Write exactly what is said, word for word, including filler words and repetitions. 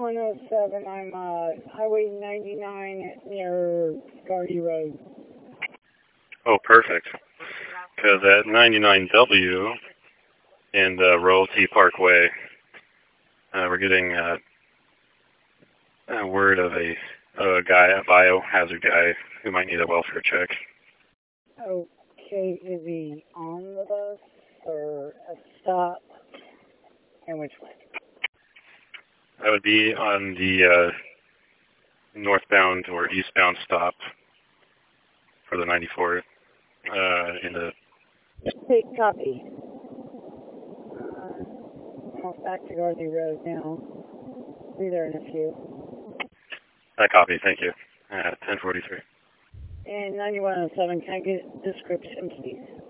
one oh seven, I'm uh, Highway ninety-nine near Gardy Road. Oh, perfect. Because at ninety-nine W and uh, Royalty Parkway, uh, we're getting uh, a word of a, a guy, a biohazard guy, who might need a welfare check. Okay, is he on the bus or a stop? And which way? That would be on the uh, northbound or eastbound stop for the ninety-four uh, in the... Take copy. Uh, almost back to Gardy Road now. Be there in a few. I copy, thank you. Uh, ten forty-three. And ninety-one oh seven, can I get a description, please?